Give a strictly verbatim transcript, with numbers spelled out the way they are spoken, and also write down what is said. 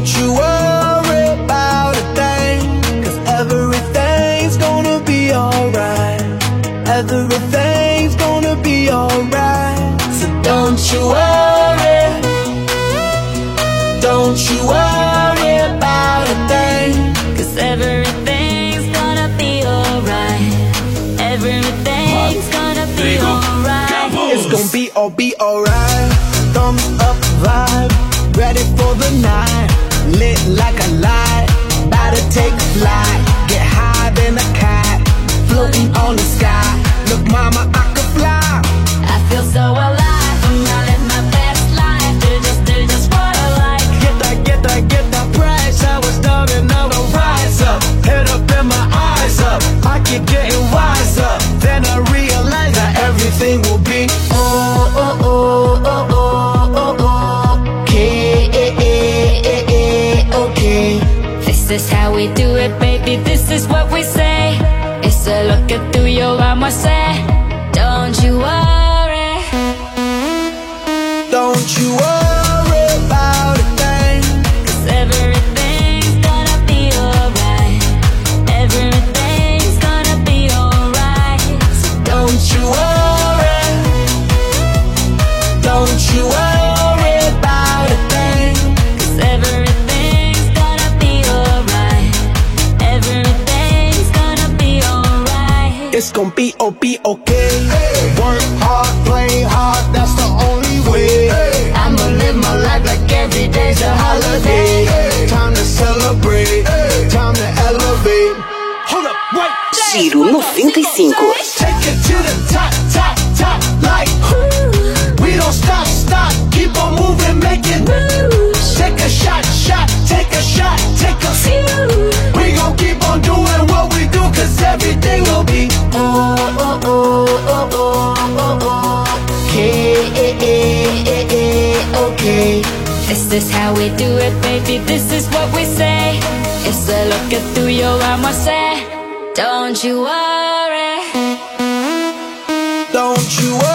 Don't you worry about a thing, 'cause everything's gonna be alright. Everything's gonna be alright. So don't you worry, don't you worry about a thing, 'cause everything's gonna be alright. Everything's gonna be alright. It's gonna be all be alright. Thumbs up vibe, ready for the night. Lit like a light, about to take flight. Get higher than a cat, floating on the sky. Look mama, I could fly. I feel so alive, I'm not living my best life. Do just, do just what I like. Get that, get that, get that price. I was down and now I rise up. Head up and my eyes up, I keep getting wiser. Then I realize that everything will be oh, oh, oh, oh, oh, oh, oh. Okay, okay. This is how we do it, baby, this is what we say. It's a look at through your arm, I say. Don't you worry, don't you worry about a thing, 'cause everything's gonna be alright. Everything's gonna be alright. so don't you worry, don't you worry about a thing, 'Cause everything's gonna be alright. Everything's gonna be alright. it's gonna be oh be okay. Work hard, play hard, that's the only way. I'ma live my life like every day's a holiday. Time to celebrate, time to elevate. Hold up, wait. Giro noventa e cinco. Take it to the top, top, top, like we don't stop, stop, keep on moving, making moves. Take a shot, shot, take a shot, take a few. We gon' keep on doing what we do, 'cause everything will be oh, oh, oh, oh, oh, oh, oh. Okay, okay. This is how we do it, baby, this is what we say. It's a look at through your arm, I say. Don't you worry, Don't you worry